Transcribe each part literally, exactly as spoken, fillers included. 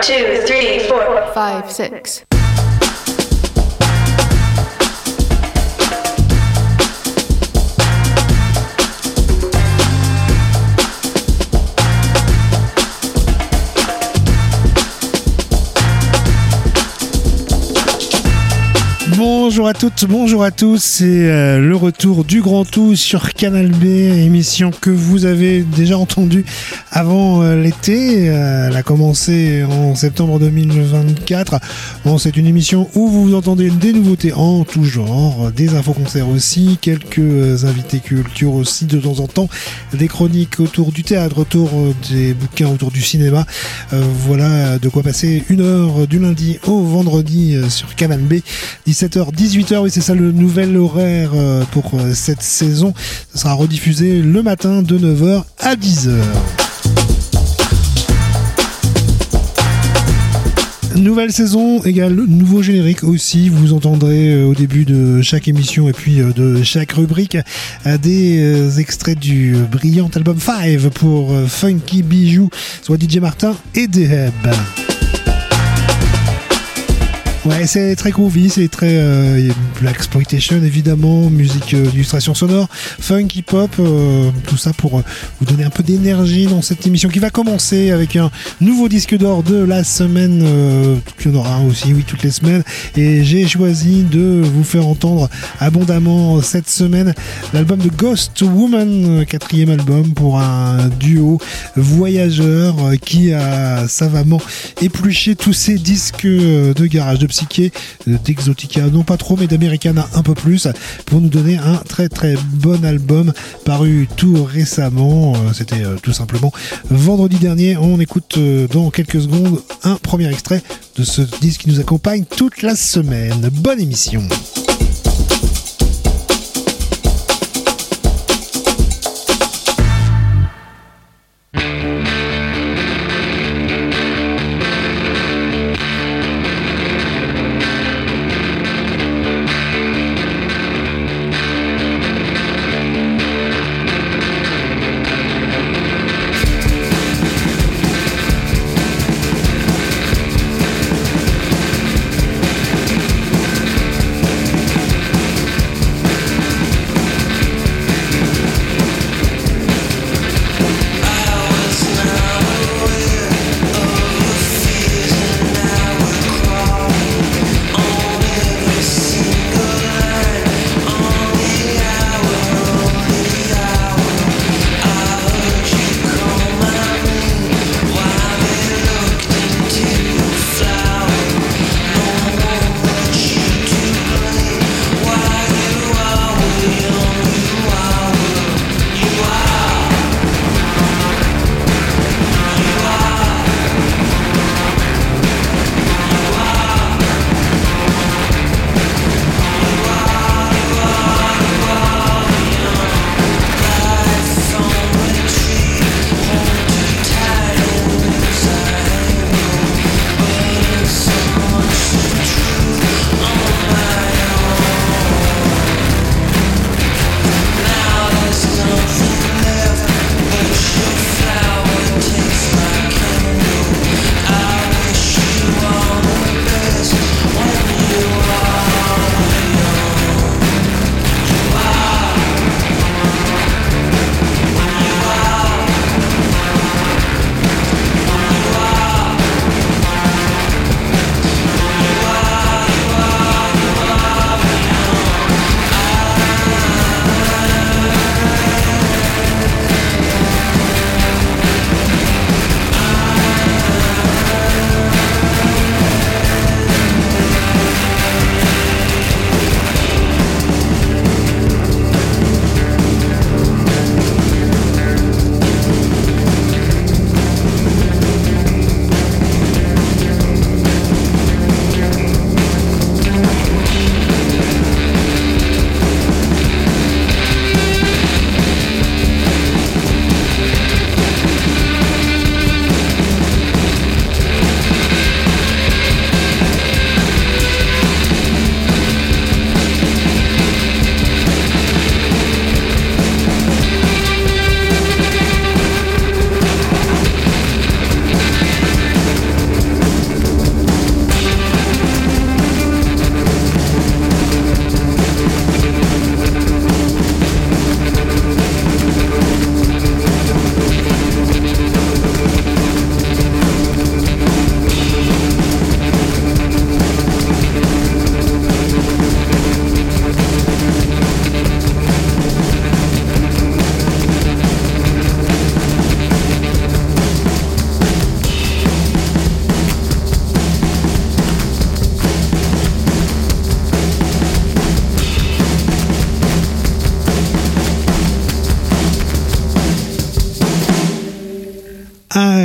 two, three, four, five, six. Bonjour à toutes, bonjour à tous, c'est euh, le retour du Grand Tout sur Canal B, émission que vous avez déjà entendue avant euh, l'été, euh, elle a commencé en septembre deux mille vingt-quatre. Bon, c'est une émission où vous entendez des nouveautés en tout genre, des infos-concerts aussi, quelques invités culture aussi de temps en temps, des chroniques autour du théâtre, autour des bouquins, autour du cinéma. Euh, voilà de quoi passer une heure du lundi au vendredi euh, sur Canal B, dix-sept heures dix-huit heures, oui, c'est ça le nouvel horaire pour cette saison. Ça sera rediffusé le matin de neuf heures à dix heures. Nouvelle saison égale nouveau générique aussi. Vous entendrez au début de chaque émission et puis de chaque rubrique des extraits du brillant album cinq pour Funky Bijou, soit D J Martin et Deheb. Ouais, c'est très groovy, c'est très euh, blaxploitation évidemment, musique euh, d'illustration sonore, funk, hip-hop, euh, tout ça pour euh, vous donner un peu d'énergie dans cette émission qui va commencer avec un nouveau disque d'or de la semaine, euh, il y en aura un aussi, oui, toutes les semaines, et j'ai choisi de vous faire entendre abondamment cette semaine l'album de Ghost Woman, quatrième album pour un duo voyageur euh, qui a savamment épluché tous ces disques euh, de garage, de psyché, d'exotica non pas trop mais d'Americana un peu plus pour nous donner un très très bon album paru tout récemment. C'était tout simplement vendredi dernier. On écoute dans quelques secondes un premier extrait de ce disque qui nous accompagne toute la semaine. Bonne émission.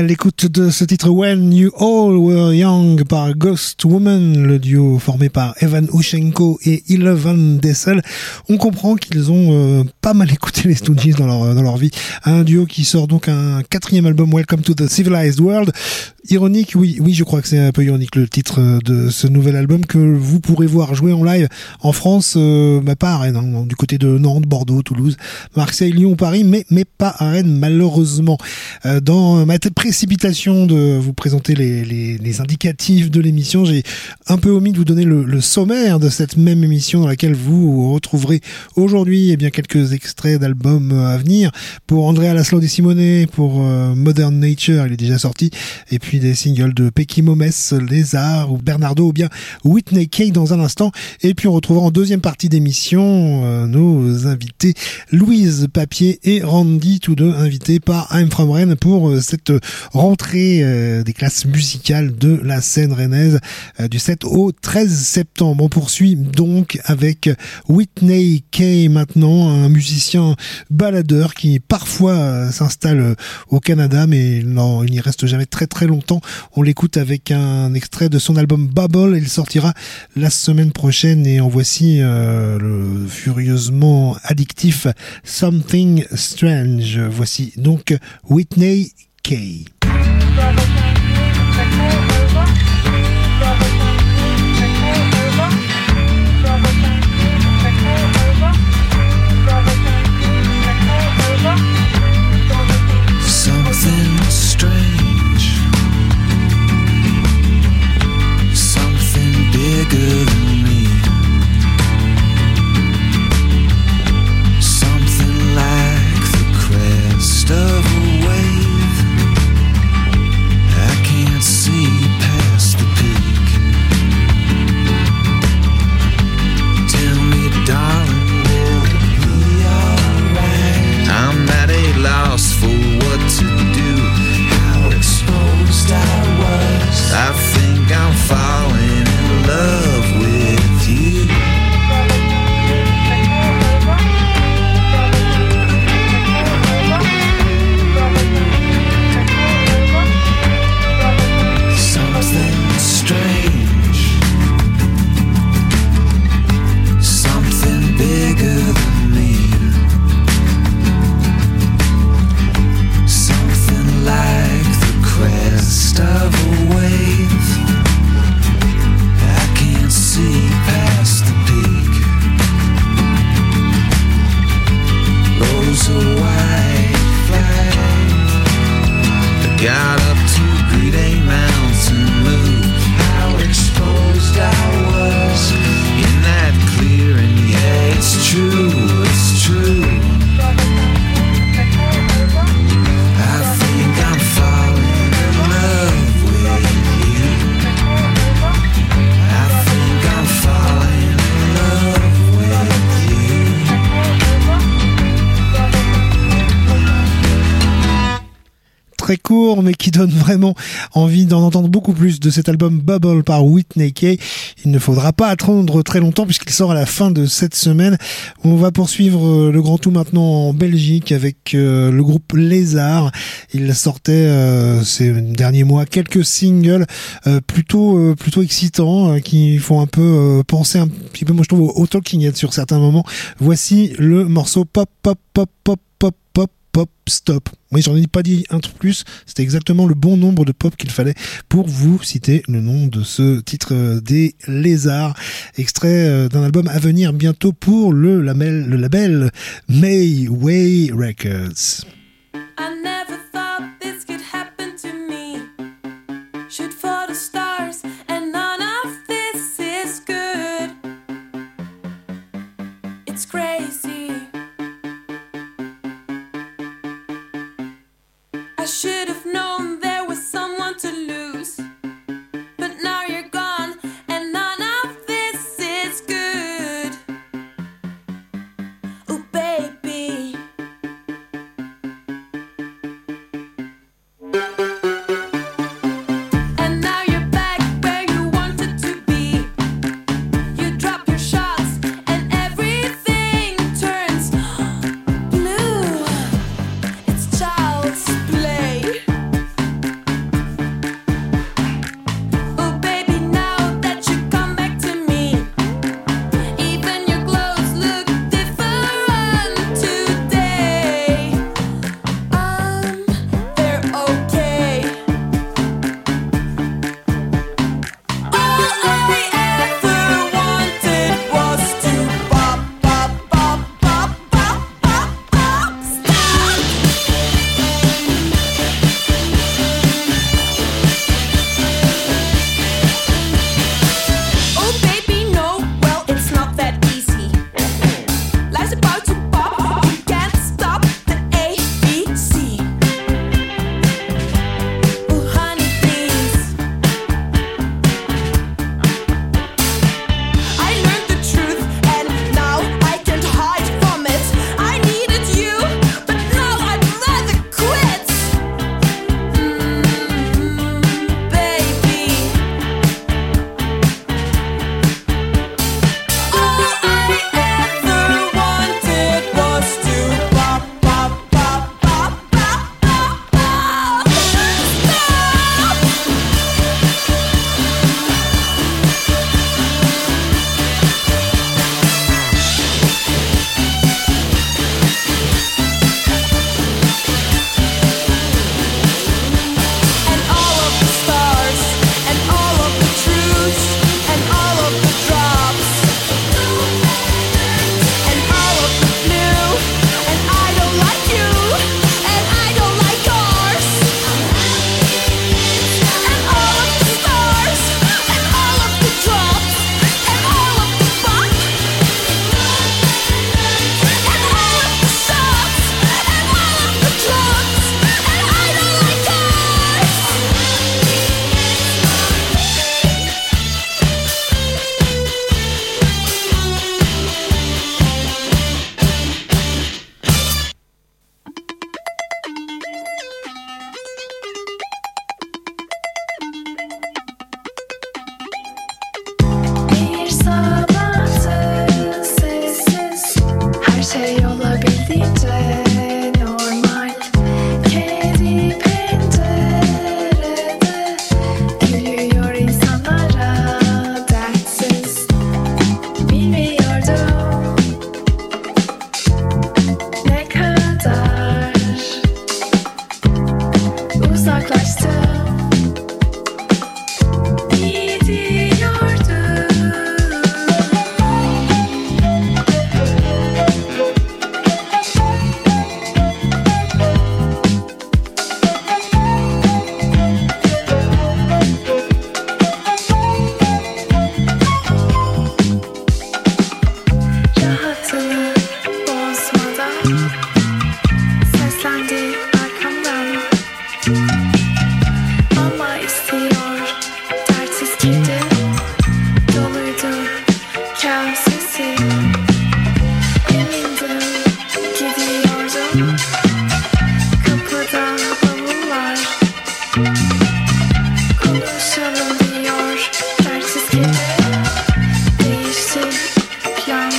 l'écoute de ce titre When You All Were Young par Ghost Woman, le duo formé par Evan Ushenko et Eleven Dessel. On comprend qu'ils ont euh, pas mal écouté les Stooges dans leur, dans leur vie. Un duo qui sort donc un quatrième album, Welcome to the Civilized World. Ironique, oui, oui, je crois que c'est un peu ironique le titre de ce nouvel album que vous pourrez voir jouer en live en France, euh, bah pas à Rennes, hein, du côté de Nantes, Bordeaux, Toulouse, Marseille, Lyon, Paris, mais mais pas à Rennes malheureusement. Euh, dans ma précipitation de vous présenter les, les, les indicatifs de l'émission, j'ai un peu omis de vous donner le, le sommaire de cette même émission dans laquelle vous retrouverez aujourd'hui eh bien quelques extraits d'albums à venir pour Andrea Laszlo De Simone, pour euh, Modern Nature, il est déjà sorti, et puis des singles de Pecky Momes, Lézard ou Bernardo ou bien Whitney Kay dans un instant. Et puis on retrouvera en deuxième partie d'émission euh, nos invités Louise Papier et Randy, tous deux invités par I'm From Rennes pour euh, cette rentrée euh, des classes musicales de la scène rennaise euh, du sept au treize septembre. On poursuit donc avec Whitney Kay maintenant, un musicien baladeur qui parfois euh, s'installe euh, au Canada, mais non, il n'y reste jamais très très longtemps. On l'écoute avec un extrait de son album Bubble. Il sortira la semaine prochaine et en voici euh, le furieusement addictif Something Strange. Voici donc Whitney Kay. Bigger than me, something like the crest of a wave. I can't see past the peak. Tell me, darling, will it be alright? I'm at a loss for what to do. How exposed I was. I think I'm falling in love with you. Something strange, something bigger than me, something like the crest of a wave. See past the peak. Rose a white flag. I got up to greet a mountain move. How exposed I was in that clearing. Yeah, it's true, it's true. I think I'm falling in love with you. Très court mais qui donne vraiment envie d'en entendre beaucoup plus de cet album Bubble par Whitney Kay. Il ne faudra pas attendre très longtemps puisqu'il sort à la fin de cette semaine. On va poursuivre le grand tout maintenant en Belgique avec euh, le groupe Lézard. Il sortait euh, ces derniers mois quelques singles euh, plutôt euh, plutôt excitants euh, qui font un peu euh, penser un petit peu, moi je trouve, au Talking Heads sur certains moments. Voici le morceau Pop Pop Pop Pop Pop Pop Pop Stop. Oui, j'en ai pas dit un truc plus, c'était exactement le bon nombre de pop qu'il fallait pour vous citer le nom de ce titre des Lézards, extrait d'un album à venir bientôt pour le label, le label May Way Records. I never thought this could happen to me. Shoot for the stars and none of this is good. It's crazy. I should have known there was someone to lose. But now you're gone and none of this is good. Oh baby. Konuşalım diyor dersiz gece. Değişti plan.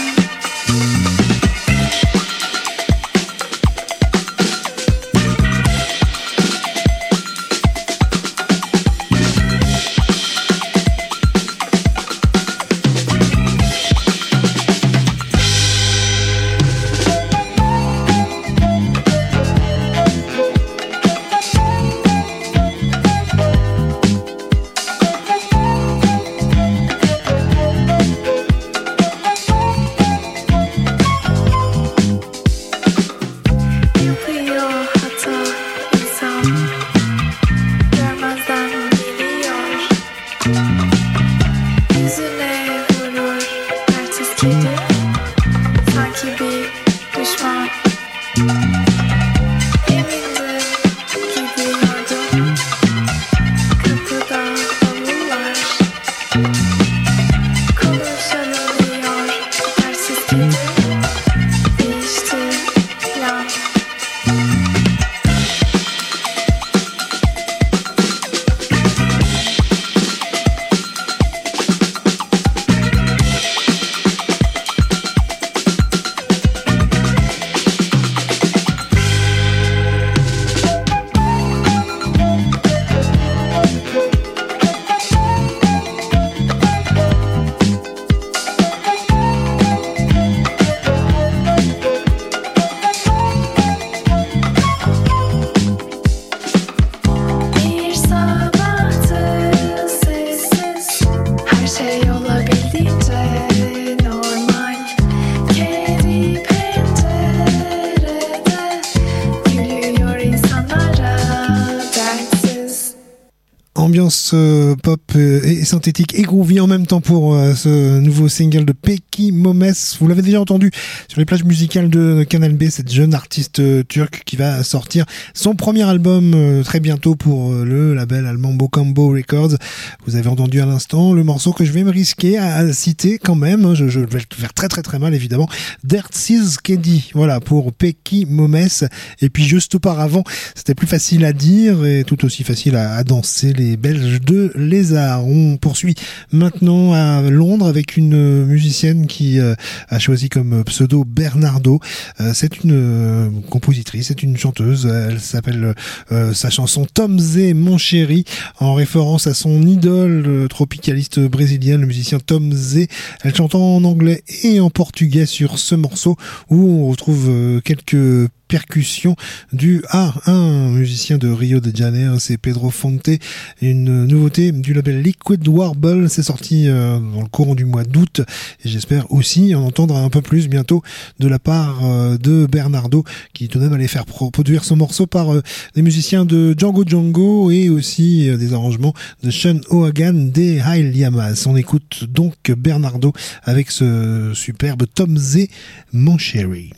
Ambiance euh, pop euh, et synthétique et groovy en même temps pour euh, ce nouveau single de Peki Momes. Vous l'avez déjà entendu sur les plages musicales de Canal B, cette jeune artiste euh, turque qui va sortir son premier album euh, très bientôt pour euh, le label allemand Bocambo Records. Vous avez entendu à l'instant le morceau que je vais me risquer à, à citer quand même. Je, je vais le faire très très très mal évidemment. Dertsiz Kedi, voilà pour Peki Momes. Et puis juste auparavant, c'était plus facile à dire et tout aussi facile à, à danser, les Belges de Lézard. On poursuit maintenant à Londres avec une musicienne qui euh, a choisi comme pseudo Bernardo. Euh, c'est une euh, compositrice, c'est une chanteuse. Elle s'appelle euh, sa chanson Tom Zé Mon Chéri, en référence à son idole euh, tropicaliste brésilien, le musicien Tom Zé. Elle chante en anglais et en portugais sur ce morceau où on retrouve euh, quelques percussion du à un musicien de Rio de Janeiro, c'est Pedro Fonte. Une nouveauté du label Liquid Warble, c'est sorti euh, dans le courant du mois d'août et j'espère aussi en entendre un peu plus bientôt de la part euh, de Bernardo, qui tout de même allait faire produire son morceau par euh, des musiciens de Django Django et aussi euh, des arrangements de Sean O'Hagan des Haile Yamas. On écoute donc Bernardo avec ce superbe Tom Zé Mon Chéri.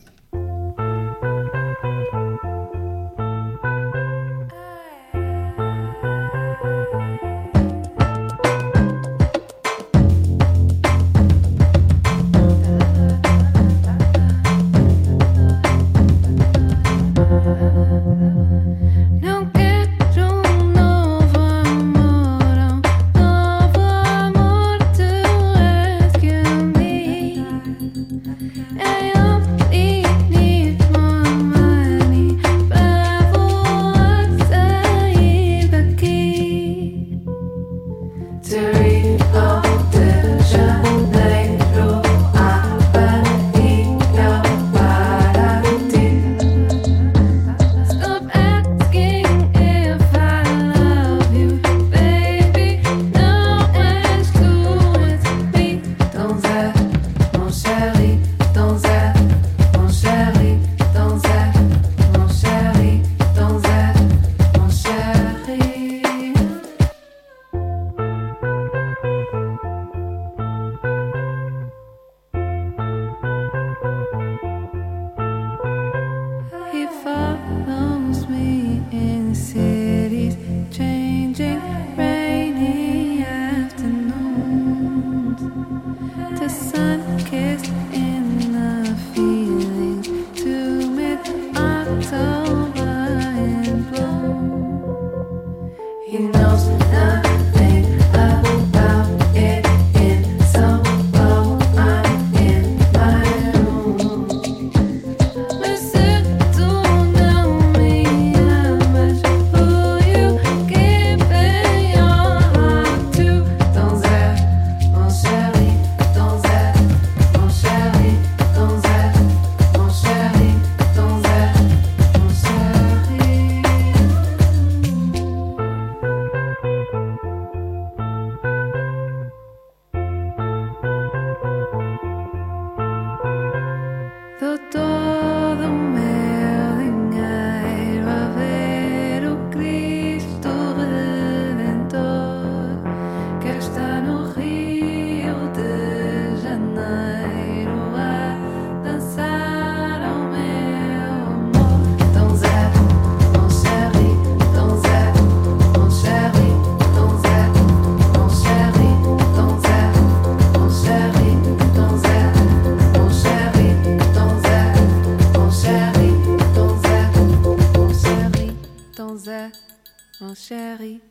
Está no Rio de Janeiro a dançar ao meu amor. Então Zé, mon chéri, então Zé, mon chéri, então Zé, mon chéri, então Zé, mon chéri, então Zé, mon chéri, então Zé, mon chéri, então Zé, mon chéri, então Zé, mon chéri.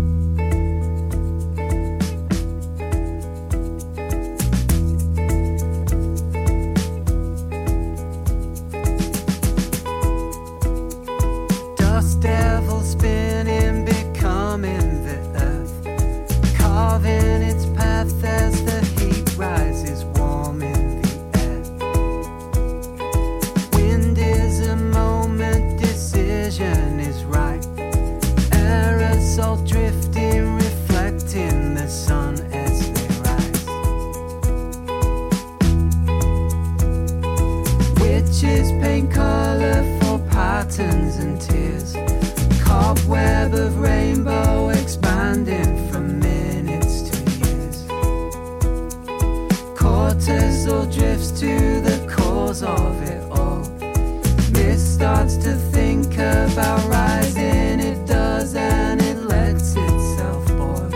Dust devil spinning, becoming the earth, carving its path as the heat rises, warming the air. Wind is a moment, decision is right. Aerosol drifting, reflecting the sun as they rise. Witches paint colorful patterns and tears. Cobweb of rainbow expanding from minutes to years. Cortisol drifts to the cause of it all. Mist starts to think about rising, it does, and it lets itself boil.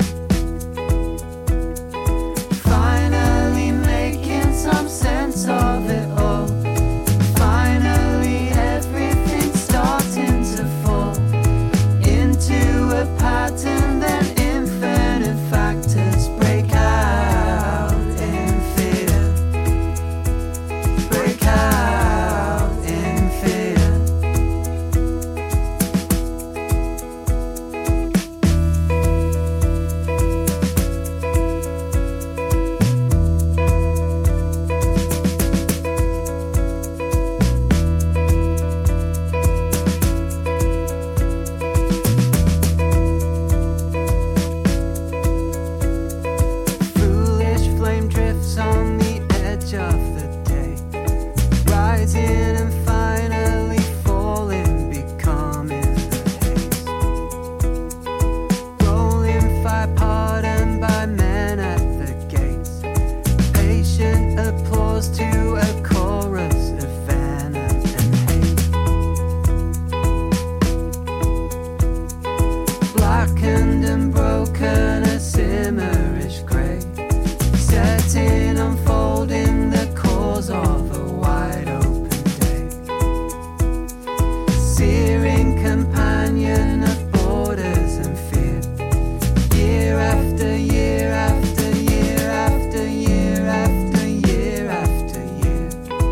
Finally making some sense of it all. Finally everything's starting to fall into a pattern, then infinite factors break out in fear. Break out in fear. Foolish flame drifts on the edge of the day, rising and finally falling, becoming the haze. Rolling fire pardoned by men at the gates. Patient applause to a chorus of venom and hate. Blackened and broken, a simmerish grey, setting, unfolding the cause of a wide open day. Searing companion of borders and fear. Year after year after year after year after year after year.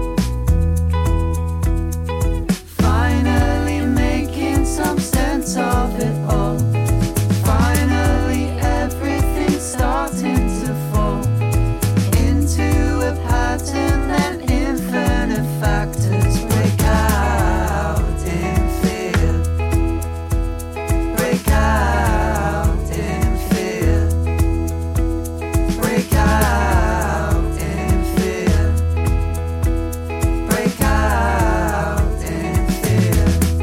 Finally making some sense of it all. Finally everything's starting to fall into a pattern, then infinite factors break out in fear. Break out in fear. Break out in fear. Break out in fear.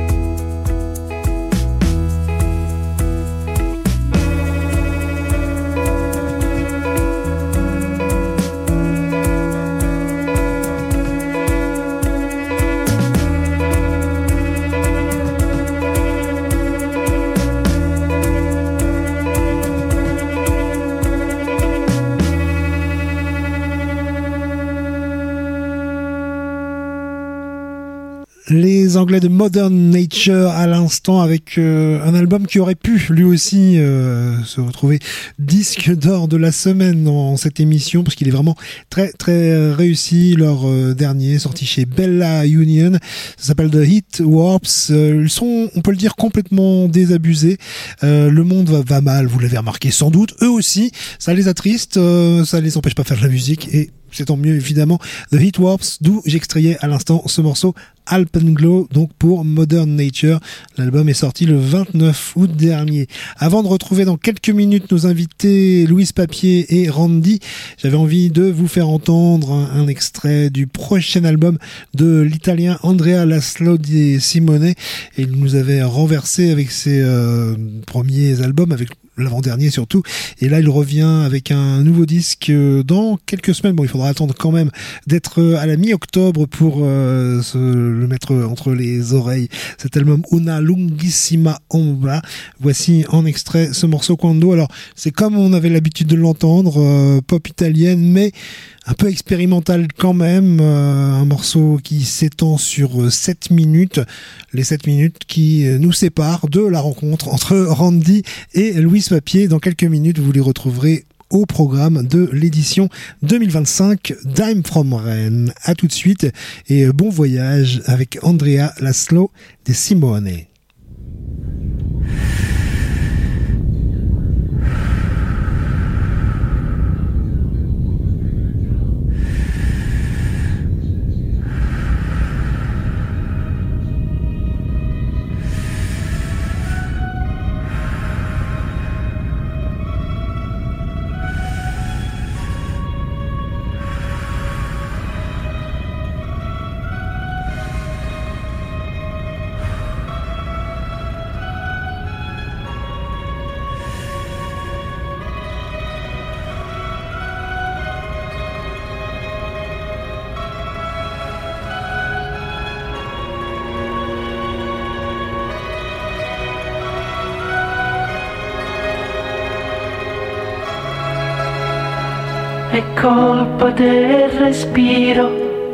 Les Anglais de Modern Nature à l'instant, avec euh, un album qui aurait pu lui aussi euh, se retrouver disque d'or de la semaine dans cette émission, parce qu'il est vraiment très très réussi. Leur euh, dernier, sorti chez Bella Union, ça s'appelle The Heat Warps. Euh, ils sont, on peut le dire, complètement désabusés. Euh, le monde va, va mal, vous l'avez remarqué sans doute. Eux aussi, ça les attriste, euh, ça les empêche pas de faire de la musique, et c'est tant mieux évidemment. The Heat Warps, d'où j'extrayais à l'instant ce morceau Alpenglow, donc pour Modern Nature. L'album est sorti le vingt-neuf août dernier. Avant de retrouver dans quelques minutes nos invités Louise Papier et Randy, j'avais envie de vous faire entendre un, un extrait du prochain album de l'italien Andrea Laszlo Di Simone. Et il nous avait renversé avec ses euh, premiers albums, avec l'avant-dernier surtout. Et là, il revient avec un nouveau disque euh, dans quelques semaines. Bon, il faudra attendre quand même d'être euh, à la mi-octobre pour euh, se le mettre entre les oreilles. Cet album Una Lunghissima Ombra. Voici en extrait ce morceau Quando. Alors, c'est comme on avait l'habitude de l'entendre, euh, pop italienne, mais un peu expérimental quand même, euh, un morceau qui s'étend sur sept minutes, les sept minutes qui nous séparent de la rencontre entre Randy et Louise Papier. Dans quelques minutes, vous les retrouverez au programme de l'édition deux mille vingt-cinq d'Ime from Rennes. À tout de suite et bon voyage avec Andrea Laszlo de Simone. È colpa del respiro,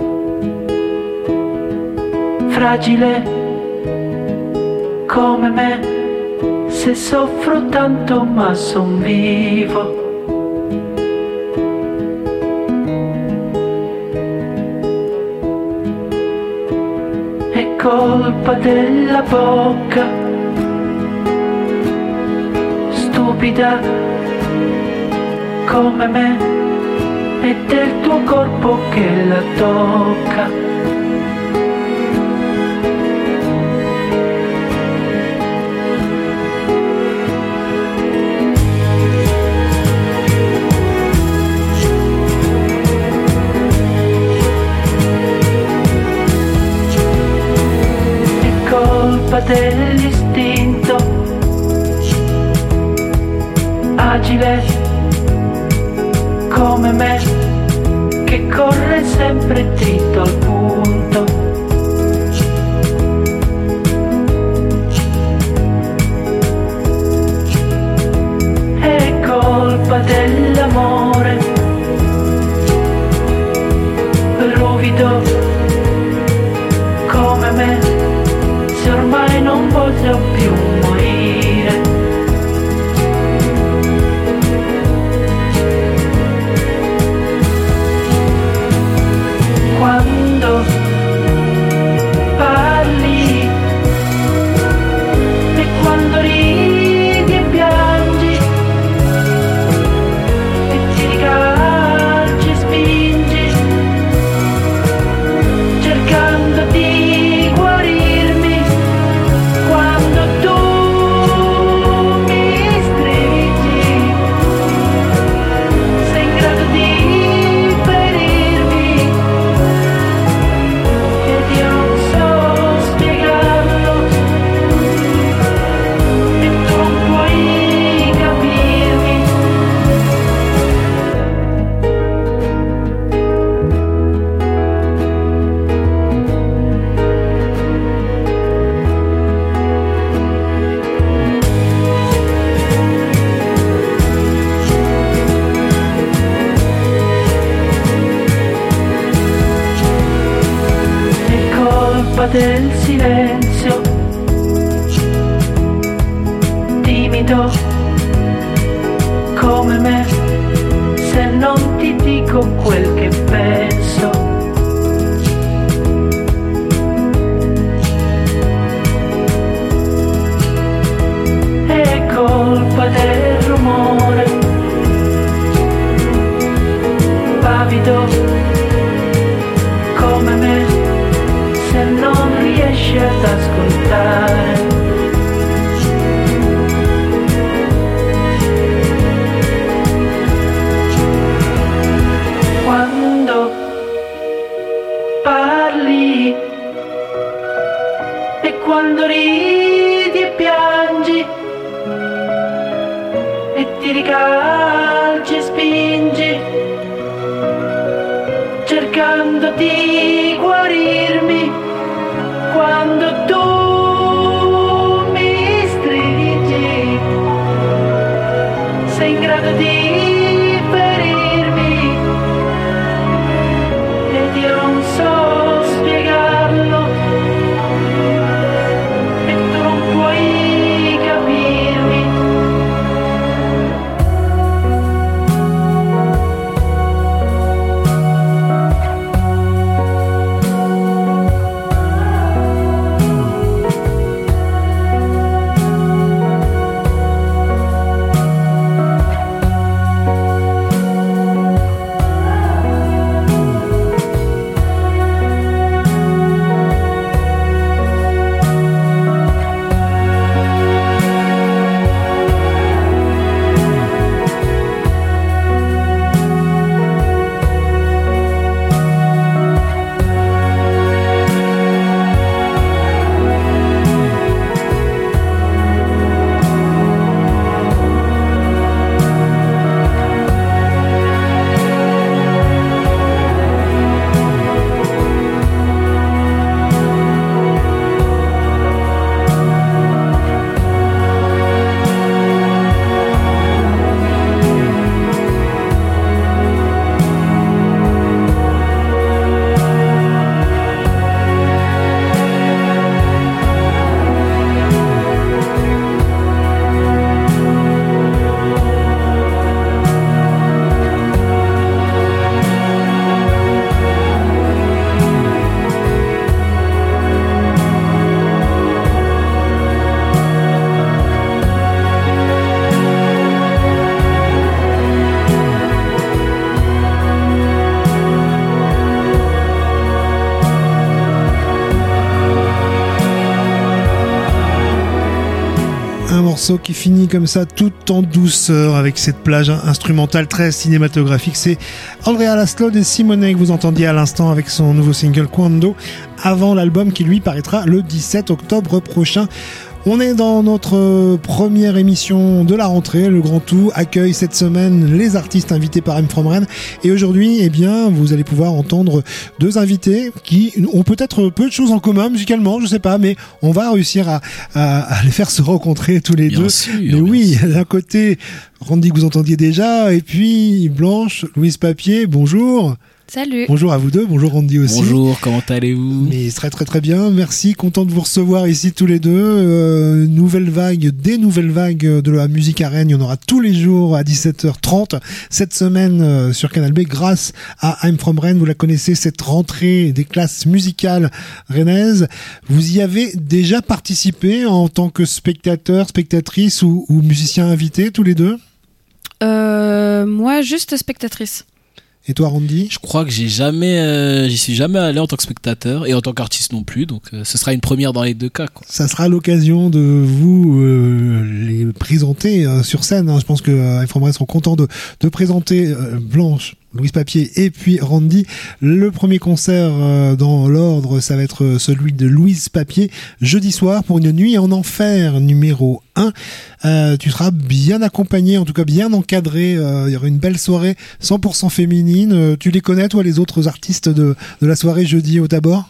fragile come me, se soffro tanto ma son vivo. È colpa della bocca, stupida come me, e del tuo corpo che la tocca. È colpa dell'istinto, agile come me, che corre sempre dritto al punto. È colpa dell'amore, ruvido come me, se ormai non voglio più morire. Quando parli e quando ridi e piangi e ti ricalci e spingi, cercando di guarirmi, quando tu mi stringi, sei in grado di del silenzio, timido come me, se non ti dico quel che penso. È colpa del rumore, pavido come me, se non riesci ad ascoltare. Quando parli e quando ridi e piangi grado di ferirmi ed io non so spiegarlo e tu non puoi capirmi. Un morceau qui finit comme ça tout en douceur avec cette plage instrumentale très cinématographique. C'est Andrea Laszlo de Simone que vous entendiez à l'instant avec son nouveau single Quando, avant l'album qui lui paraîtra le dix-sept octobre prochain. On est dans notre première émission de la rentrée. Le Grand Tout accueille cette semaine les artistes invités par M From Rennes. Et aujourd'hui, eh bien, vous allez pouvoir entendre deux invités qui ont peut-être peu de choses en commun musicalement, je sais pas, mais on va réussir à, à, à les faire se rencontrer tous les Bien deux. sûr, mais bien oui, sûr. d'un côté, Randy que vous entendiez déjà, et puis Blanche, Louise Papier, bonjour. Salut. Bonjour à vous deux, bonjour Randy aussi. Bonjour, comment allez-vous? Mais très très très bien, merci, content de vous recevoir ici tous les deux. Euh, nouvelle vague, des nouvelles vagues de la musique à Rennes, il y en aura tous les jours à dix-sept heures trente cette semaine euh, sur Canal B grâce à I'm From Rennes. Vous la connaissez, cette rentrée des classes musicales rennaises. Vous y avez déjà participé en tant que spectateur, spectatrice ou, ou musicien invité tous les deux? Euh, moi, juste spectatrice. Et toi Randy? Je crois que j'ai jamais, euh, j'y suis jamais allé en tant que spectateur et en tant qu'artiste non plus, donc euh, ce sera une première dans les deux cas, quoi. Ça sera l'occasion de vous euh, les présenter euh, sur scène. Hein. Je pense que euh, From Rennes seront contents de, de présenter euh, Blanche, Louise Papier et puis Randy. Le premier concert euh, dans l'ordre, ça va être celui de Louise Papier, jeudi soir pour une nuit en enfer numéro un. Euh, tu seras bien accompagné, en tout cas bien encadré. Euh, il y aura une belle soirée cent pour cent féminine. Euh, tu les connais, toi, les autres artistes de, de la soirée jeudi au Tabor?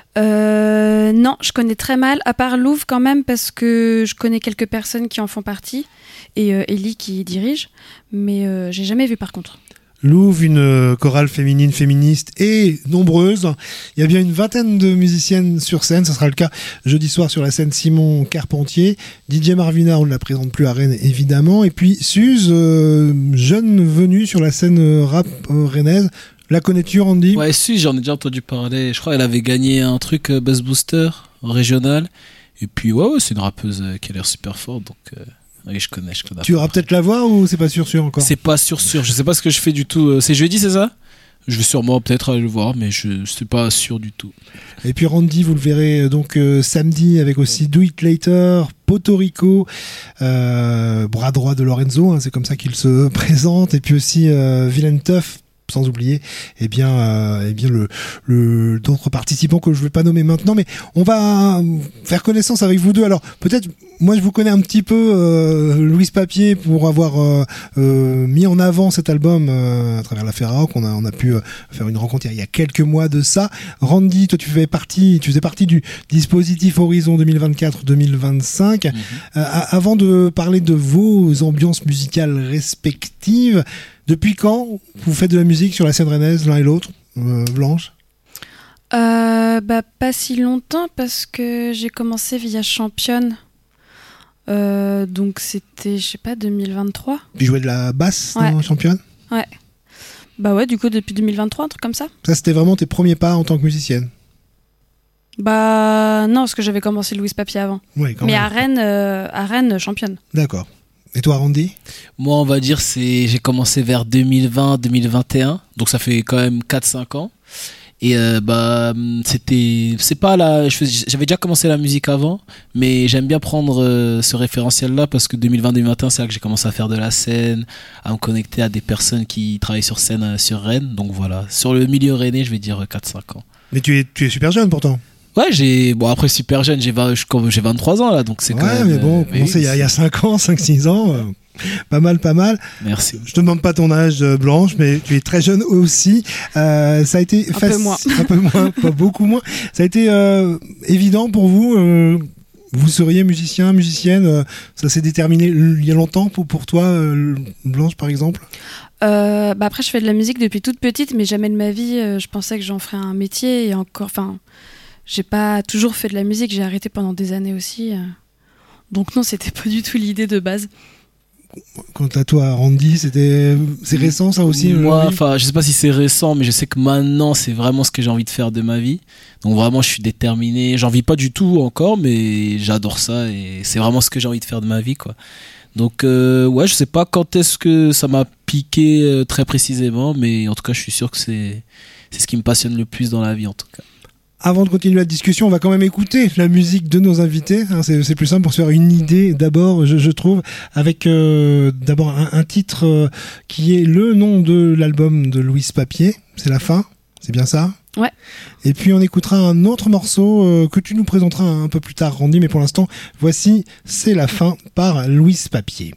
Euh, non, je connais très mal, à part Louvre quand même, parce que je connais quelques personnes qui en font partie, et euh, Ellie qui dirige, mais euh, j'ai jamais vu par contre. Louvre, une chorale féminine, féministe et nombreuse. Il y a bien une vingtaine de musiciennes sur scène. Ça sera le cas jeudi soir sur la scène Simon Carpentier. D J Marvina, on ne la présente plus à Rennes, évidemment. Et puis Suze, euh, jeune venue sur la scène rap euh, rennaise. La connais-tu, Randy? Ouais, si, j'en ai déjà entendu parler. Je crois qu'elle avait gagné un truc euh, Buzz Booster régional. Et puis, ouais, ouais c'est une rappeuse euh, qui a l'air super forte, donc... Euh... Oui, je connais, je connais. Tu auras peut-être la voir ou c'est pas sûr sûr encore? C'est pas sûr sûr, je sais pas ce que je fais du tout. C'est jeudi, c'est ça? Je vais sûrement peut-être aller le voir, mais je suis pas sûr du tout. Et puis Randy, vous le verrez donc euh, samedi avec aussi Do It Later, Porto Rico, euh, bras droit de Lorenzo, hein, c'est comme ça qu'il se présente. Et puis aussi euh, Villain Tough, sans oublier eh bien, euh, eh bien le, le d'autres participants que je ne vais pas nommer maintenant, mais on va faire connaissance avec vous deux. Alors peut-être, moi je vous connais un petit peu, euh, Louise Papier, pour avoir euh, euh, mis en avant cet album euh, à travers la Ferrarock. On a, on a pu euh, faire une rencontre il y a quelques mois de ça. Randy, toi tu fais partie, tu faisais partie du dispositif Horizon deux mille vingt-quatre deux mille vingt-cinq. Mm-hmm. Euh, avant de parler de vos ambiances musicales respectives, depuis quand vous faites de la musique sur la scène rennaise, l'un et l'autre, euh, Blanche? euh, bah, Pas si longtemps, parce que j'ai commencé via Championne. Euh, donc c'était, je sais pas, deux mille vingt-trois. Tu jouais de la basse ouais. dans Championne? Ouais. Bah ouais, du coup, depuis deux mille vingt-trois, un truc comme ça. Ça, c'était vraiment tes premiers pas en tant que musicienne? Bah non, parce que j'avais commencé Louise Papier avant. Oui, quand Mais même. à Rennes, euh, à Rennes, Championne. D'accord. Et toi, Randy? Moi, on va dire, c'est j'ai commencé vers deux mille vingt deux mille vingt et un, donc ça fait quand même quatre cinq ans. Et euh, bah c'était c'est pas la je faisais, j'avais déjà commencé la musique avant, mais j'aime bien prendre euh, ce référentiel là parce que deux mille vingt deux mille vingt et un, c'est là que j'ai commencé à faire de la scène, à me connecter à des personnes qui travaillent sur scène euh, sur Rennes. Donc voilà, sur le milieu rennais, je vais dire quatre cinq ans. Mais tu es tu es super jeune pourtant. Ouais, j'ai bon après super jeune, j'ai vingt, j'ai vingt-trois ans là, donc c'est ouais, quand même. mais bon, euh, commencé il y a il y a cinq ans, cinq six ans. Euh... Pas mal, pas mal. Merci. Je te demande pas ton âge, Blanche, mais tu es très jeune aussi. Euh, ça a été un faci- peu moins, un peu moins, pas beaucoup moins. Ça a été euh, évident pour vous. Euh, vous seriez musicien, musicienne. Euh, ça s'est déterminé il y a longtemps pour pour toi, euh, Blanche, par exemple. Euh, bah après, je fais de la musique depuis toute petite, mais jamais de ma vie, euh, je pensais que j'en ferais un métier. Et encore, enfin, j'ai pas toujours fait de la musique. J'ai arrêté pendant des années aussi. Euh. Donc non, c'était pas du tout l'idée de base. Quant à toi, Randy, c'était c'est récent ça aussi? Moi, enfin, je sais pas si c'est récent, mais je sais que maintenant c'est vraiment ce que j'ai envie de faire de ma vie. Donc vraiment, je suis déterminé. J'en vis pas du tout encore, mais j'adore ça et c'est vraiment ce que j'ai envie de faire de ma vie, quoi. Donc euh, ouais, je sais pas quand est-ce que ça m'a piqué euh, très précisément, mais en tout cas, je suis sûr que c'est c'est ce qui me passionne le plus dans la vie, en tout cas. Avant de continuer la discussion, on va quand même écouter la musique de nos invités. Hein, c'est, c'est plus simple pour se faire une idée d'abord, je, je trouve, avec euh, d'abord un, un titre euh, qui est le nom de l'album de Louise Papier. C'est La Fin, c'est bien ça? Ouais. Et puis on écoutera un autre morceau euh, que tu nous présenteras un peu plus tard, Randy, mais pour l'instant, voici C'est La Fin par Louise Papier.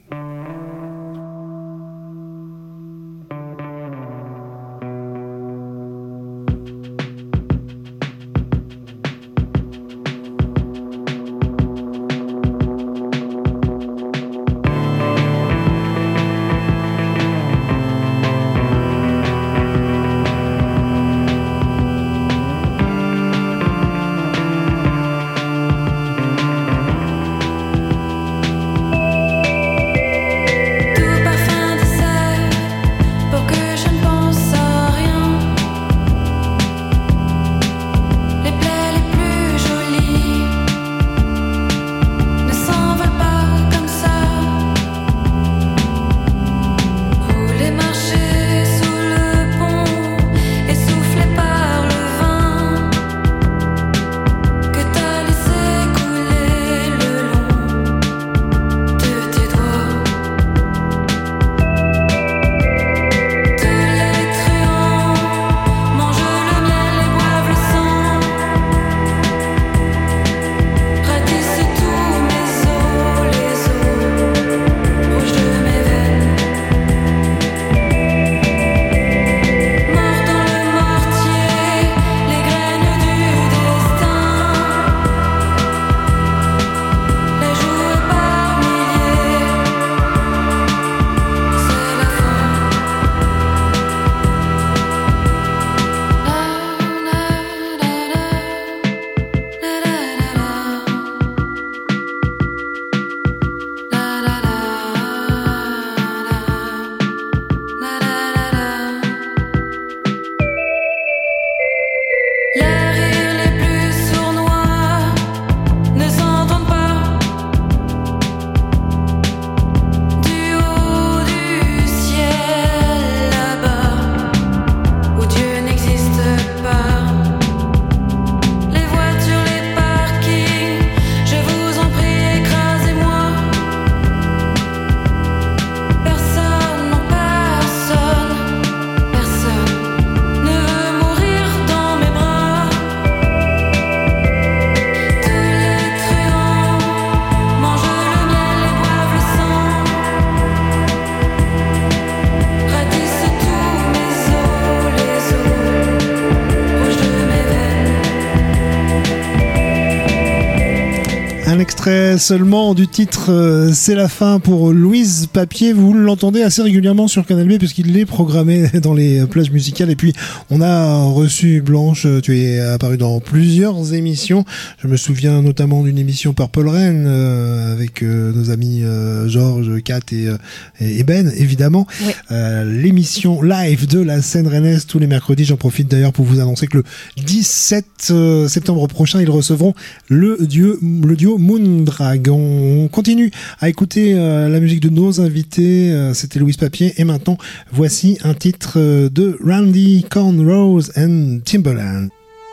extrait seulement du titre euh, C'est la fin pour Louise Papier. Vous l'entendez assez régulièrement sur Canal B puisqu'il est programmé dans les plages musicales. Et puis on a reçu Blanche, tu es apparu dans plusieurs émissions. Je me souviens notamment d'une émission Purple Rain euh, avec euh, nos amis euh, Georges, Kat et, euh, et Ben évidemment. Ouais. Euh, l'émission live de la scène rennaise tous les mercredis. J'en profite d'ailleurs pour vous annoncer que le dix-sept septembre prochain ils recevront le dieu le duo Moondrag. On continue à écouter euh, la musique de nos invités. Euh, c'était Louise Papier et maintenant voici un titre euh, de Randy Cornrose and Timbaland.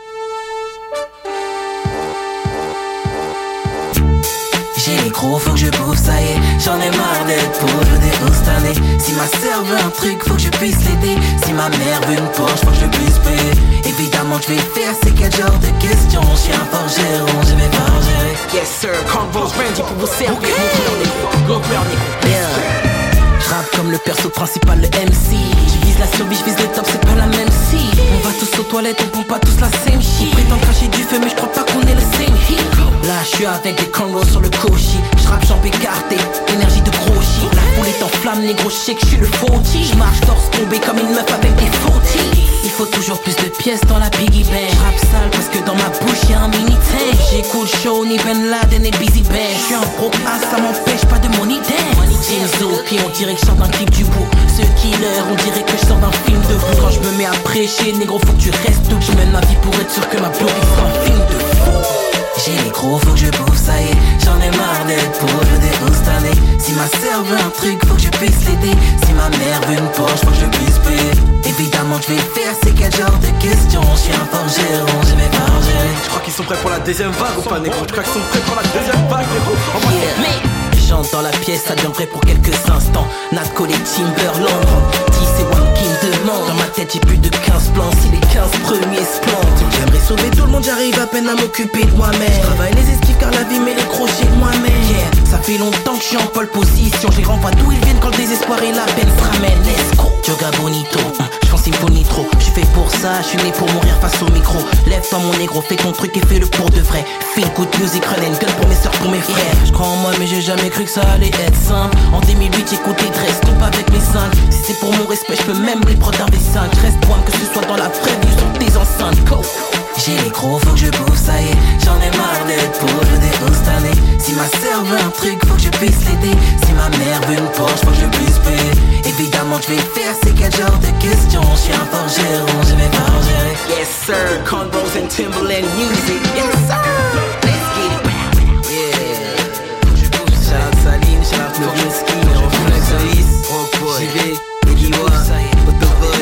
J'ai les gros, faut que je bouffe, ça y est. J'en ai marre d'être pauvre, je dégoûte cette année. Si ma sœur veut un truc, faut que je puisse l'aider. Si ma mère veut une Porsche, faut que je puisse payer. Évidemment, je vais faire, c'est quel genre de questions. Je suis un forgeron, je vais forger. Yes sir, Convos Randy pour vous servir. Yeah. J'rappe comme le perso principal, le M C. Je vise la survie, je vise le top, c'est pas la même si. On va tous aux toilettes, on pompe pas tous la same shit. Prétend cracher du feu, mais je crois pas qu'on est le same hit. Là, je suis avec des cornrows sur le cochi. J'rappe jambes écartées, énergie de gros shit. La foule est en flamme, négro, je sais que je suis le fauti. J'marche torse tombé comme une meuf avec des fautis. Il faut toujours plus de pièces dans la Biggie Bang. J'rappe sale parce que dans ma bouche y'a un mini tank. J'écoute show, ni Ben Laden et Busy Bang. J'suis un broke ass, ça m'empêche pas de money dance. Jinzo, puis on dirait que je sors d'un clip du bout. Ce killer, on dirait que je sors d'un film de fou. Quand je me mets à prêcher, négro, faut que tu restes où je mène ma vie pour être sûr que ma gloire sera un film de fou. J'ai les gros, faut que je bouffe, ça y est. J'en ai marre d'être pauvre, je dégoûte cette année. Si ma sœur veut un truc, faut que je puisse l'aider. Si ma mère veut une Porsche, faut que je puisse payer. Évidemment, je vais faire, c'est quel genre de questions. Je suis un forgeron, je vais forger. Je crois qu'ils sont prêts pour la deuxième vague ou pas, négro? Je crois qu'ils sont prêts pour la deuxième vague, négro. Yeah. Mais j'entre dans la pièce, ça devient vrai pour quelques instants. Natco, les Timberland, T c'est One qui me demande. Dans ma tête j'ai plus de quinze plans, si les quinze premiers se plantent. J'aimerais sauver tout le monde, j'arrive à peine à m'occuper de moi-même. Je travaille les esquives car la vie met les crochets de moi-même. Yeah, ça fait longtemps que je suis en pole position. Je les renvoie d'où ils viennent quand le désespoir et la peine se ramènent. Let's go, Yoga Bonito, je pense qu'il faut nitro. Je suis fait pour ça, je suis né pour mourir face au micro. Lève-toi mon négro, fais ton truc et fais-le pour de vrai. Feel good music, run and gun pour mes soeurs, pour mes frères. Je crois en moi mais j'ai jamais cru que ça allait être simple. En deux mille huit j'écoute les dress, coupe avec mes cinq. Si c'est pour mon respect, je peux même les prod d'un V cinq. Je reste point que ce soit dans la vraie vie sur tes enceintes. Go. J'ai les gros, faut que je bouffe, ça y est. J'en ai marre d'être pauvre, je dégoûte cette année. Si ma sœur veut un truc, faut que je puisse l'aider. Si ma mère veut une Porsche, faut que je puisse payer. Évidemment, je vais faire, c'est quel genre de questions. Je suis un forgeron, je vais forger. Yes sir, Convos and Timbaland music. Yes sir. Let's get it. Yeah. Shout out Saline, shout out Levinsky, Flex Alice, oh boy, J V, Ekiwa, Otoboy.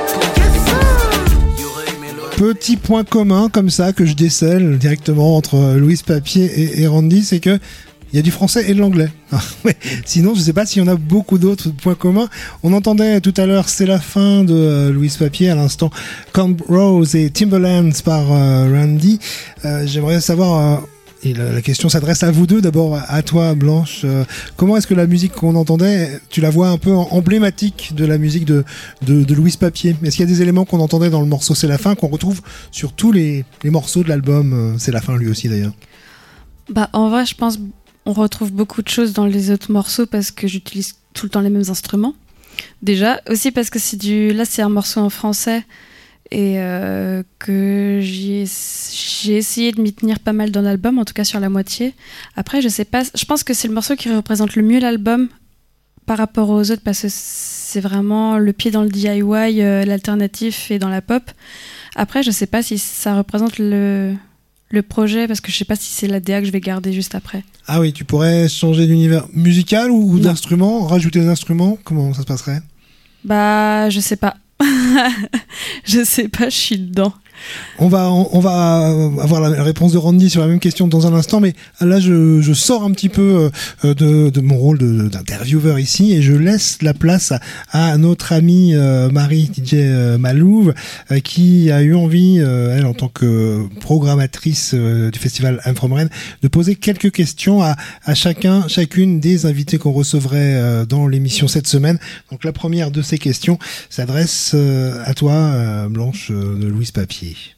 Petit point commun comme ça que je décèle directement entre Louise Papier et, et Randy, c'est que il y a du français et de l'anglais. Sinon, je sais pas s'il y en a beaucoup d'autres points communs. On entendait tout à l'heure, c'est la fin de euh, Louise Papier, à l'instant Cornrows et Timbaland par euh, Randy. Euh, j'aimerais savoir... Euh, Et la, la question s'adresse à vous deux, d'abord à toi Blanche. Euh, comment est-ce que la musique qu'on entendait, tu la vois un peu emblématique de la musique de, de, de Louise Papier? Est-ce qu'il y a des éléments qu'on entendait dans le morceau C'est la fin, qu'on retrouve sur tous les, les morceaux de l'album euh, C'est la fin lui aussi d'ailleurs? Bah, en vrai, je pense on retrouve beaucoup de choses dans les autres morceaux parce que j'utilise tout le temps les mêmes instruments. Déjà, aussi parce que c'est du... là c'est un morceau en français et euh, que j'ai, j'ai essayé de m'y tenir pas mal dans l'album, en tout cas sur la moitié. Après, je sais pas, je pense que c'est le morceau qui représente le mieux l'album par rapport aux autres parce que c'est vraiment le pied dans le D I Y, euh, l'alternatif et dans la pop. Après, je sais pas si ça représente le, le projet parce que je sais pas si c'est la D A que je vais garder juste après. Ah oui, tu pourrais changer d'univers musical ou, ou d'instrument, rajouter des instruments, comment ça se passerait? Bah, je sais pas. Je sais pas, je suis dedans. On va, on, on va avoir la réponse de Randy sur la même question dans un instant, mais là je, je sors un petit peu de, de mon rôle de, d'intervieweur ici et je laisse la place à, à notre amie euh, Marie D J euh, Malouve euh, qui a eu envie, euh, elle en tant que programmatrice euh, du festival I'm From Rennes, de poser quelques questions à, à chacun, chacune des invités qu'on recevrait euh, dans l'émission cette semaine. Donc la première de ces questions s'adresse euh, à toi, euh, Blanche euh, de Louise Papier.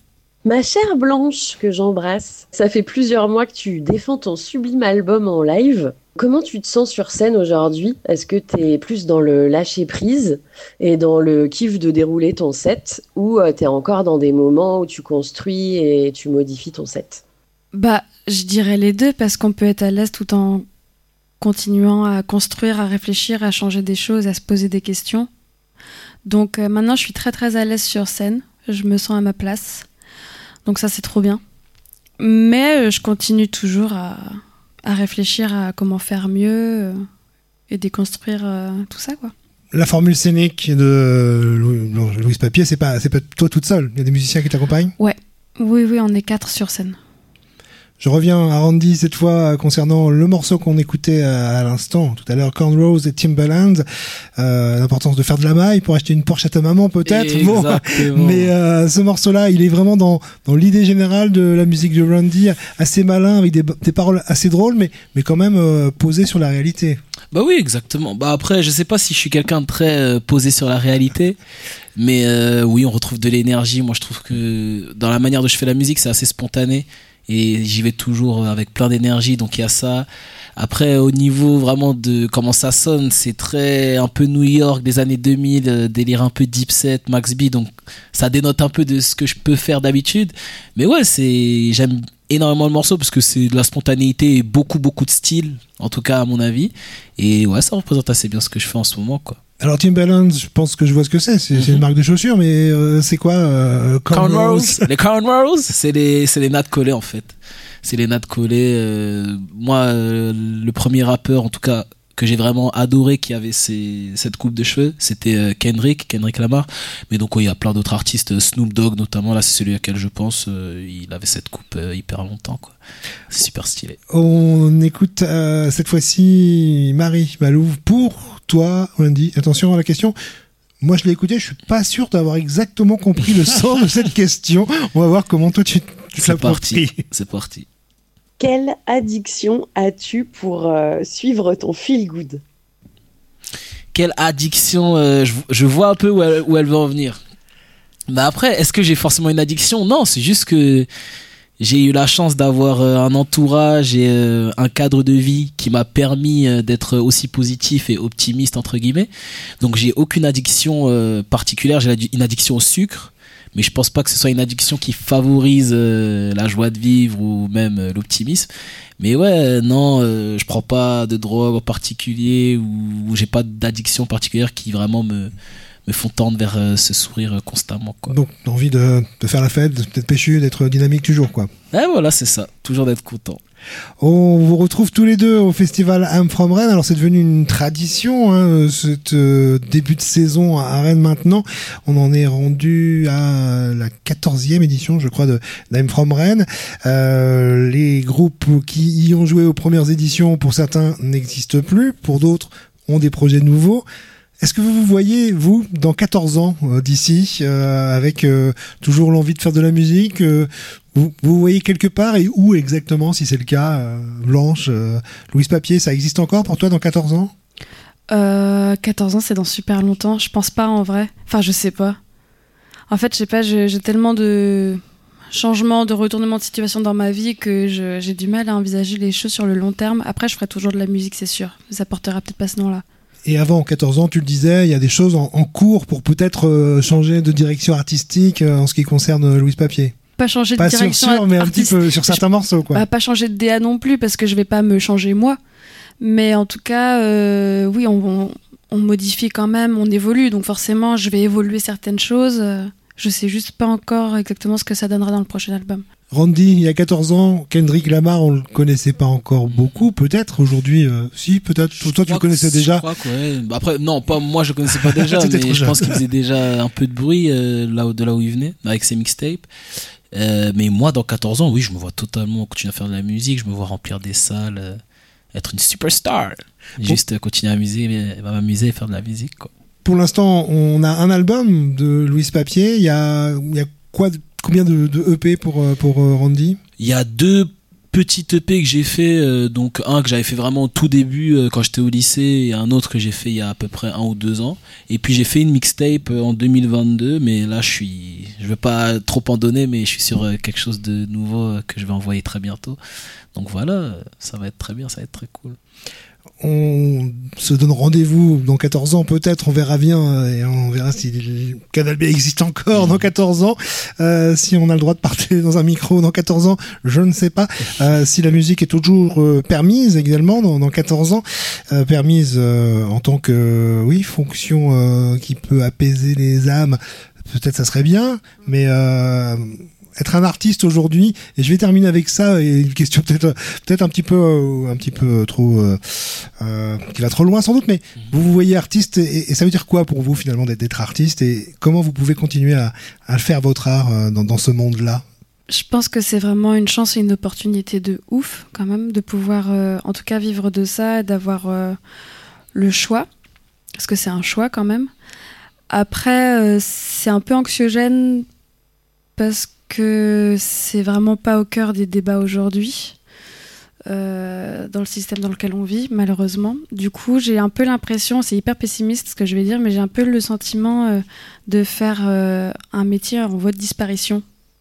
Ma chère Blanche, que j'embrasse, ça fait plusieurs mois que tu défends ton sublime album en live. Comment tu te sens sur scène aujourd'hui ? Est-ce que tu es plus dans le lâcher-prise et dans le kiff de dérouler ton set, ou tu es encore dans des moments où tu construis et tu modifies ton set ? Bah, je dirais les deux, parce qu'on peut être à l'aise tout en continuant à construire, à réfléchir, à changer des choses, à se poser des questions. Donc euh, maintenant, je suis très très à l'aise sur scène. Je me sens à ma place. Donc ça, c'est trop bien. Mais euh, je continue toujours à, à réfléchir à comment faire mieux euh, et déconstruire euh, tout ça, quoi. La formule scénique de Louis- Louise Papier, c'est pas, c'est pas toi toute seule. Il y a des musiciens qui t'accompagnent. Ouais, oui, oui, on est quatre sur scène. Je reviens à Randy cette fois concernant le morceau qu'on écoutait à, à l'instant, tout à l'heure, Cornrows et Timbaland. Euh, l'importance de faire de la maille pour acheter une Porsche à ta maman, peut-être. Bon, Exactement. mais euh, ce morceau-là, il est vraiment dans, dans l'idée générale de la musique de Randy, assez malin, avec des, des paroles assez drôles, mais, mais quand même euh, posées sur la réalité. Bah oui, exactement. Bah après, je sais pas si je suis quelqu'un de très euh, posé sur la réalité, mais euh, oui, on retrouve de l'énergie. Moi, je trouve que dans la manière dont je fais la musique, c'est assez spontané et j'y vais toujours avec plein d'énergie. Donc il y a ça. Après, au niveau vraiment de comment ça sonne, c'est très un peu New York des années deux mille, euh, délire un peu Dipset, Max B. Donc ça dénote un peu de ce que je peux faire d'habitude. Mais ouais, c'est j'aime énormément le morceau parce que c'est de la spontanéité et beaucoup beaucoup de style, en tout cas à mon avis. Et ouais, ça représente assez bien ce que je fais en ce moment, quoi. Alors Timbaland, je pense que je vois ce que c'est. C'est, c'est une marque de chaussures, mais euh, c'est quoi euh, Cornrows. Cornrows Les cornrows, c'est les c'est les nattes collées en fait. C'est les nattes collées. Euh, moi, euh, le premier rappeur, en tout cas, que j'ai vraiment adoré, qui avait ces, cette coupe de cheveux, c'était euh, Kendrick, Kendrick Lamar. Mais donc, ouais, il y a plein d'autres artistes, Snoop Dogg notamment. Là, c'est celui auquel je pense. Euh, il avait cette coupe euh, hyper longtemps, quoi. C'est super stylé. On écoute euh, cette fois-ci Marie Malouve pour toi, Randy. Attention à la question. Moi, je l'ai écouté, je suis pas sûr d'avoir exactement compris le sens de cette question. On va voir comment toi tu, tu te C'est parti. l'appropries. C'est parti. Quelle addiction as-tu pour euh, suivre ton feel good ? Quelle addiction, euh, je, je vois un peu où elle, où elle veut en venir. Bah après, est-ce que j'ai forcément une addiction ? Non, c'est juste que j'ai eu la chance d'avoir euh, un entourage et euh, un cadre de vie qui m'a permis euh, d'être aussi positif et optimiste, entre guillemets. Donc j'ai aucune addiction euh, particulière, j'ai une addiction au sucre, mais je pense pas que ce soit une addiction qui favorise euh, la joie de vivre ou même euh, l'optimisme. Mais ouais, euh, non, euh, je prends pas de drogue en particulier ou, ou j'ai pas d'addiction particulière qui vraiment me me font tendre vers euh, ce sourire euh, constamment, quoi. Donc, t'as envie de, de faire la fête, d'être péchu, d'être dynamique toujours, quoi. Et voilà, c'est ça, toujours d'être content. On vous retrouve tous les deux au festival I'm From Rennes. Alors c'est devenu une tradition, hein, ce euh, début de saison à Rennes maintenant. On en est rendu à la quatorzième édition, je crois, de d'Im From Rennes. Euh, les groupes qui y ont joué aux premières éditions, pour certains, n'existent plus. Pour d'autres, ont des projets nouveaux. Est-ce que vous vous voyez, vous, dans quatorze ans euh, d'ici, euh, avec euh, toujours l'envie de faire de la musique euh, vous, vous voyez quelque part, et où exactement, si c'est le cas, euh, Blanche, euh, Louise Papier, ça existe encore pour toi dans quatorze ans ? Euh, quatorze ans, c'est dans super longtemps. Je pense pas en vrai. Enfin, je sais pas. En fait, je sais pas, j'ai, j'ai tellement de changements, de retournements de situation dans ma vie que je, j'ai du mal à envisager les choses sur le long terme. Après, je ferai toujours de la musique, c'est sûr. Ça portera peut-être pas ce nom-là. Et avant, quatorze ans, tu le disais, il y a des choses en, en cours pour peut-être euh, changer de direction artistique euh, en ce qui concerne euh, Louise Papier. Pas changer de Pas sur direction sûr, mais un artistique. petit peu sur certains morceaux, quoi. Bah, pas changer de D A non plus, parce que je vais pas me changer moi. Mais en tout cas, euh, oui, on, on, on modifie quand même, on évolue. Donc forcément, je vais évoluer certaines choses. Euh, Je sais juste pas encore exactement ce que ça donnera dans le prochain album. Randy, il y a quatorze ans, Kendrick Lamar, on le connaissait pas encore beaucoup, peut-être aujourd'hui, euh, si, peut-être. Je Toi, tu le crois connaissais que- déjà. Je crois que, ouais. Bah après, non, pas moi, je le connaissais pas déjà, T'étais mais trop je jeune. pense qu'il faisait déjà un peu de bruit euh, là où, de là où il venait, avec ses mixtapes. Euh, mais moi, dans quatorze ans, oui, je me vois totalement continuer à faire de la musique, je me vois remplir des salles, euh, être une superstar. Juste euh, continuer à m'amuser, mais- à m'amuser et faire de la musique, quoi. Pour l'instant, on a un album de Louise Papier. Il y a, il y a quoi, de- combien de, de E P pour, euh, pour euh, Randy ? Il y a deux petit E P que j'ai fait, euh, donc un que j'avais fait vraiment au tout début euh, quand j'étais au lycée, et un autre que j'ai fait il y a à peu près un ou deux ans. Et puis j'ai fait une mixtape euh, en deux mille vingt-deux, mais là je suis, je veux pas trop en donner, mais je suis sur euh, quelque chose de nouveau euh, que je vais envoyer très bientôt. Donc voilà, euh, ça va être très bien, ça va être très cool. On se donne rendez-vous dans quatorze ans peut-être, on verra bien et on verra si le Canal B existe encore dans quatorze ans, euh, si on a le droit de parler dans un micro dans quatorze ans, je ne sais pas, euh, si la musique est toujours euh, permise également dans, dans quatorze ans, euh, permise euh, en tant que oui fonction euh, qui peut apaiser les âmes, peut-être ça serait bien, mais euh, être un artiste aujourd'hui, et je vais terminer avec ça, et une question peut-être peut-être un petit peu euh, un petit peu trop euh, euh, qui va trop loin sans doute, mais vous vous voyez artiste, et, et ça veut dire quoi pour vous finalement d'être, d'être artiste, et comment vous pouvez continuer à, à faire votre art euh, dans, dans ce monde-là? Je pense que c'est vraiment une chance et une opportunité de ouf quand même de pouvoir euh, en tout cas vivre de ça et d'avoir euh, le choix, parce que c'est un choix quand même. Après euh, c'est un peu anxiogène parce que c'est vraiment pas au cœur des débats aujourd'hui euh, dans le système dans lequel on vit, malheureusement. Du coup, j'ai un peu l'impression, c'est hyper pessimiste ce que je vais dire, mais j'ai un peu le sentiment euh, de faire euh, un métier en voie de disparition.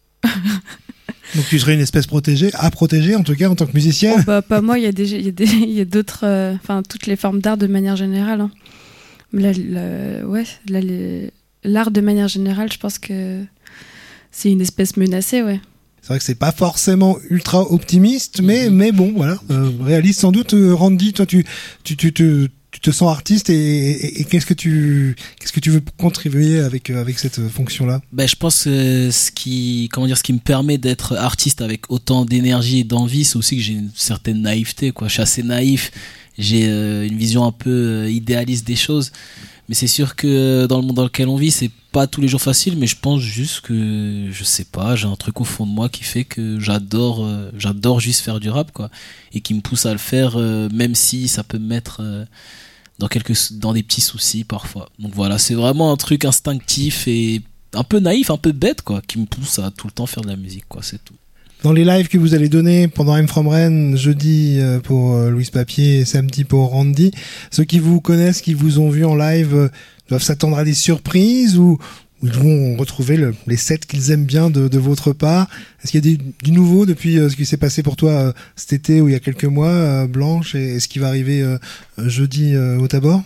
Donc tu serais une espèce protégée, à protéger en tout cas en tant que musicienne? Oh, bah, pas moi, il y a des, il y a des, il y a d'autres, enfin euh, toutes les formes d'art de manière générale. Hein. Là, là, ouais, là, les, l'art de manière générale, je pense que c'est une espèce menacée, ouais. C'est vrai que c'est pas forcément ultra optimiste, mais, mais bon, voilà, euh, réaliste sans doute. Euh, Randy, toi, tu, tu, tu, tu, tu te sens artiste, et, et, et qu'est-ce que tu, qu'est-ce que tu veux contribuer avec, euh, avec cette fonction-là? Ben, je pense que ce qui, comment dire, ce qui me permet d'être artiste avec autant d'énergie et d'envie, c'est aussi que j'ai une certaine naïveté, quoi. Je suis assez naïf, j'ai euh, une vision un peu euh, idéaliste des choses. Mais c'est sûr que dans le monde dans lequel on vit, c'est pas tous les jours facile, mais je pense juste que, je sais pas, j'ai un truc au fond de moi qui fait que j'adore, euh, j'adore juste faire du rap, quoi. Et qui me pousse à le faire, euh, même si ça peut me mettre euh, dans quelques, dans des petits soucis parfois. Donc voilà, c'est vraiment un truc instinctif et un peu naïf, un peu bête, quoi, qui me pousse à tout le temps faire de la musique, quoi, c'est tout. Dans les lives que vous allez donner pendant I'm From Rennes, jeudi pour Louise Papier et samedi pour Randy, ceux qui vous connaissent, qui vous ont vu en live, doivent s'attendre à des surprises, ou ils vont retrouver le, les sets qu'ils aiment bien de, de votre part? Est-ce qu'il y a des, du nouveau depuis euh, ce qui s'est passé pour toi euh, cet été ou il y a quelques mois, euh, Blanche, et, et ce qui va arriver euh, jeudi euh, au Tabor?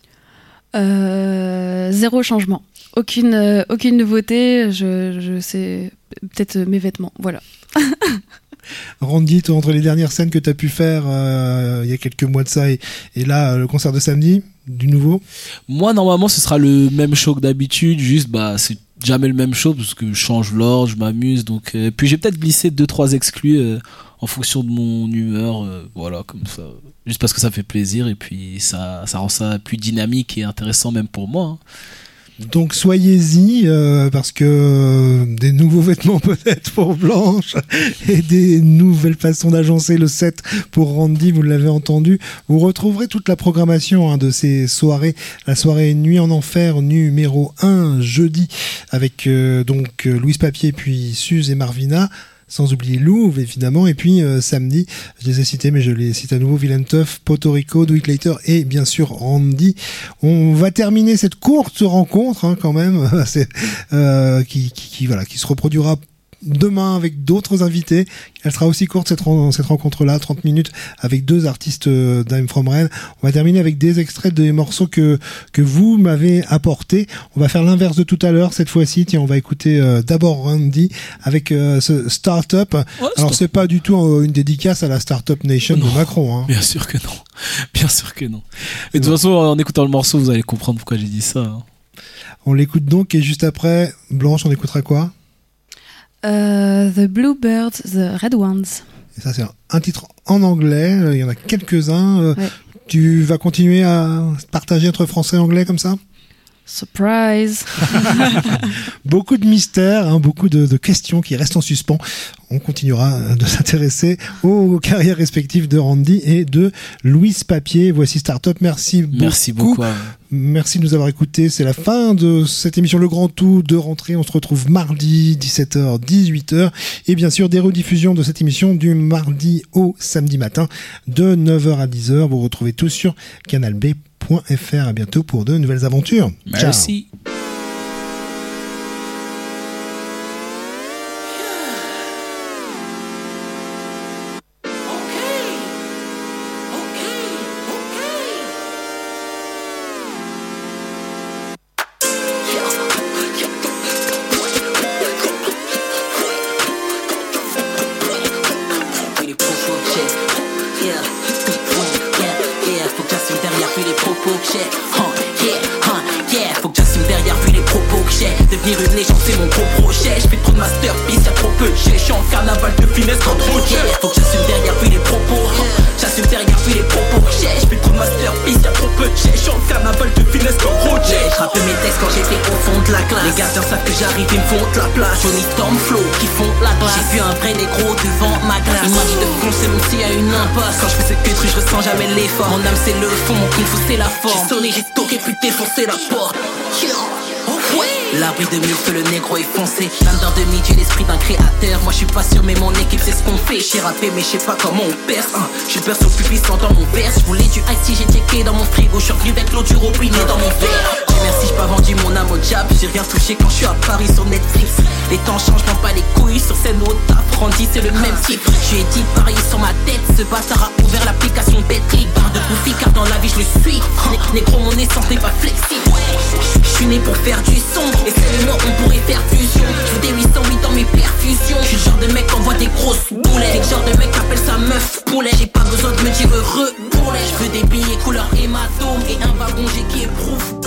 euh, Zéro changement. Aucune, euh, aucune nouveauté. Je, je sais, peut-être mes vêtements, voilà. Randy, toi, entre les dernières scènes que tu as pu faire euh, il y a quelques mois de ça et, et là, le concert de samedi, du nouveau? Moi, normalement, ce sera le même show que d'habitude, juste, bah, c'est jamais le même show parce que je change l'ordre, je m'amuse, donc, euh, puis j'ai peut-être glissé deux, trois exclus euh, en fonction de mon humeur, euh, voilà, comme ça, juste parce que ça fait plaisir, et puis ça, ça rend ça plus dynamique et intéressant même pour moi, hein. Donc soyez-y, euh, parce que euh, des nouveaux vêtements peut-être pour Blanche et des nouvelles façons d'agencer le set pour Randy, vous l'avez entendu. Vous retrouverez toute la programmation hein, de ces soirées, la soirée Nuit en Enfer numéro un jeudi avec euh, donc Louise Papier puis Suze et Marvina. Sans oublier Louvre, évidemment. Et puis, euh, samedi, je les ai cités, mais je les cite à nouveau, Villain Tough, Puerto Rico, Do It Later et bien sûr Randy. On va terminer cette courte rencontre, hein, quand même, c'est, euh, qui, qui, qui, voilà, qui se reproduira demain avec d'autres invités. Elle sera aussi courte cette, ren- cette rencontre-là, trente minutes avec deux artistes euh, d'Im From Rennes. On va terminer avec des extraits des morceaux que que vous m'avez apportés. On va faire l'inverse de tout à l'heure cette fois-ci. Tiens, on va écouter euh, d'abord Randy avec euh, ce Startup. Ouais, alors c'est pas du tout euh, une dédicace à la Startup Nation non, de Macron. Hein. Bien sûr que non. Bien sûr que non. Et de toute façon, en écoutant le morceau, vous allez comprendre pourquoi j'ai dit ça. Hein. On l'écoute donc et juste après, Blanche, on écoutera quoi? Uh, the Bluebirds, The Red Ones. Et ça, c'est un, un titre en anglais. Il y en a quelques-uns. Euh, ouais. Tu vas continuer à partager entre français et anglais comme ça? Surprise. Beaucoup de mystères, hein, beaucoup de, de questions qui restent en suspens. On continuera de s'intéresser aux carrières respectives de Randy et de Louise Papier. Voici Startup. Merci beaucoup. Merci beaucoup. Merci de nous avoir écoutés. C'est la fin de cette émission Le Grand Tout de rentrée. On se retrouve mardi, dix-sept heures, dix-huit heures. Et bien sûr, des rediffusions de cette émission du mardi au samedi matin de neuf heures à dix heures. Vous retrouvez tout sur canal b point f r. À bientôt pour de nouvelles aventures. Merci. Ciao. Devenir une légende c'est mon gros projet. Je fais trop de masterpiece, y'a trop peu de jet. Je suis en carnaval de finesse quand trop de jet. Faut que j'assume derrière puis les propos. J'assume derrière puis les propos que j'ai. Je fais trop de masterpiece, y'a trop peu de jet. Je suis en carnaval de finesse quand trop de jet. Je rappelle mes textes quand j'étais au fond de la classe. Les gardiens savent que j'arrive, ils me font de la place. Johnny Storm Flow qui font la glace. J'ai vu un vrai négro devant ma glace. Il m'a dit de foncer même s'il y a une impasse. Quand je fais cette queue, je ressens jamais l'effort. Mon âme c'est le fond, mon kung fu c'est la forme. J'ai sonné, j'ai toqué puis défoncé la porte. L'abri de mille que le négro est foncé. L'âme d'un demi-dieu, l'esprit d'un créateur. Moi je suis pas sûr mais mon équipe c'est ce qu'on fait. J'ai rappé mais je sais pas comment on perce hein. Je suis perso plus puissant dans mon verse. Je voulais du ice si j'ai checké dans mon frigo. Je suis revenu avec l'eau du robinet dans mon verre. Dieu merci j'ai pas vendu mon âme au diable. J'ai rien touché quand je suis à Paris sur Netflix. Les temps changent, m'en pas les couilles. Sur scène au taf, Randy c'est le même type. Je lui ai dit pareil sur ma tête. Ce bâtard a ouvert l'application Betclic. Barre de bouffi car dans la vie je le suis. Négro mon essence n'est pas flexible. Je suis né pour faire du son. Et c'est le mort on pourrait faire fusion. Je veux des huit cent huit dans mes perfusions. Je suis le genre de mec qui envoie des grosses boulets. Le genre de mec qui appelle sa meuf poulet. J'ai pas besoin de me dire heureux poulet. Je veux des billets couleur hématome. Et un wagon j'ai qui éprouve